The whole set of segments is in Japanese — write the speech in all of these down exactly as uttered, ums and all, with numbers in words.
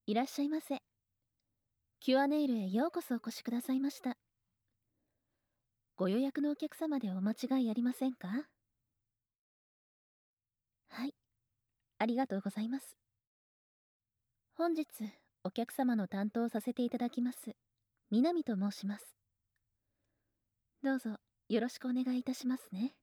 いらっしゃいませ。キュアネイルへようこそお越しくださいました。ご予約のお客様でお間違いありませんか？はい、ありがとうございます。本日、お客様の担当をさせていただきます。南と申します。どうぞ、よろしくお願いいたしますね。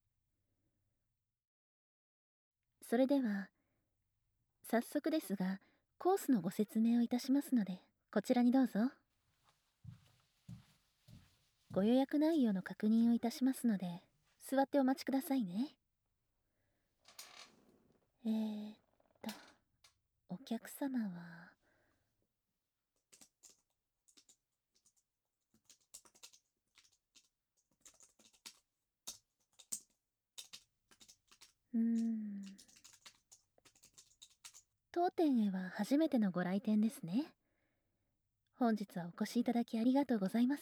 それでは、早速ですが、コースのご説明をいたしますので、こちらにどうぞ。ご予約内容の確認をいたしますので、座ってお待ちくださいね。えーっと、お客様は、うーん。当店へは初めてのご来店ですね。本日はお越しいただきありがとうございます。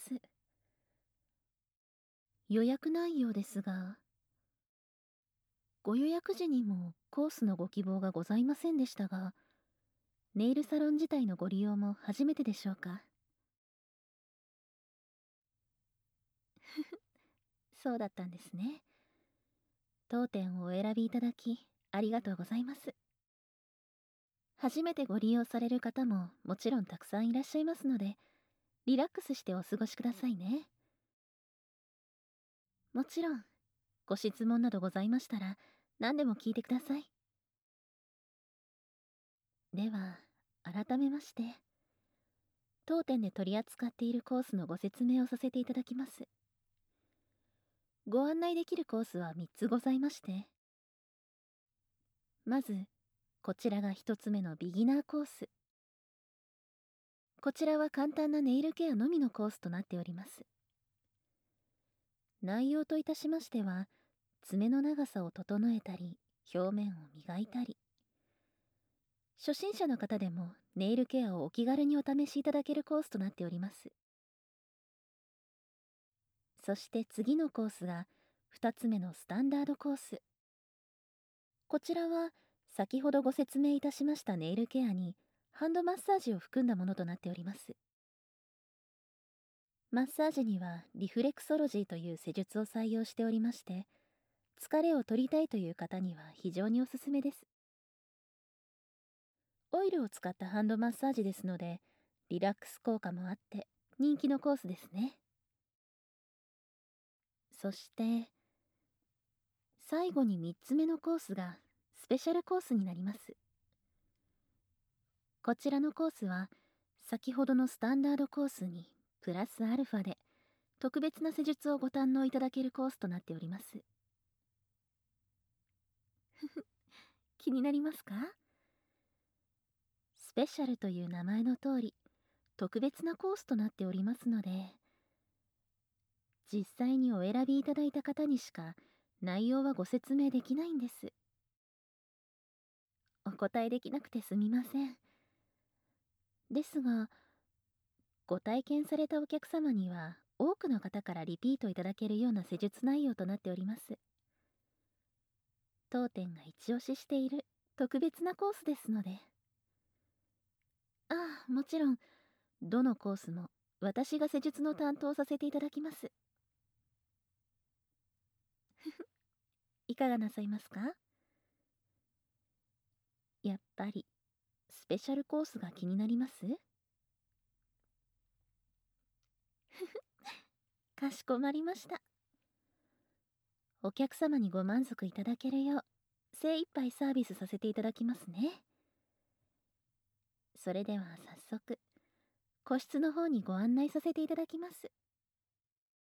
予約内容ですが、ご予約時にもコースのご希望がございませんでしたが、ネイルサロン自体のご利用も初めてでしょうか？そうだったんですね。当店をお選びいただき、ありがとうございます。初めてご利用される方ももちろんたくさんいらっしゃいますので、リラックスしてお過ごしくださいね。もちろん、ご質問などございましたら、何でも聞いてください。では、改めまして、当店で取り扱っているコースのご説明をさせていただきます。ご案内できるコースはみっつございまして、まず、こちらがひとつめのビギナーコース。こちらは簡単なネイルケアのみのコースとなっております。内容といたしましては、爪の長さを整えたり、表面を磨いたり、初心者の方でもネイルケアをお気軽にお試しいただけるコースとなっております。そして次のコースがふたつめのスタンダードコース。こちらは先ほどご説明いたしましたネイルケアにハンドマッサージを含んだものとなっております。マッサージにはリフレクソロジーという施術を採用しておりまして、疲れを取りたいという方には非常におすすめです。オイルを使ったハンドマッサージですので、リラックス効果もあって人気のコースですね。そして、最後にみっつめのコースがスペシャルコースになります。こちらのコースは、先ほどのスタンダードコースにプラスアルファで特別な施術をご堪能いただけるコースとなっております。気になりますか？スペシャルという名前の通り、特別なコースとなっておりますので、実際にお選びいただいた方にしか内容はご説明できないんです。お答えできなくてすみません。ですが、ご体験されたお客様には多くの方からリピートいただけるような施術内容となっております。当店が一押ししている特別なコースですので。ああ、もちろん、どのコースも私が施術の担当させていただきます。いかがなさいますか？やっぱり、スペシャルコースが気になります？かしこまりました。お客様にご満足いただけるよう、精一杯サービスさせていただきますね。それでは早速、個室の方にご案内させていただきます。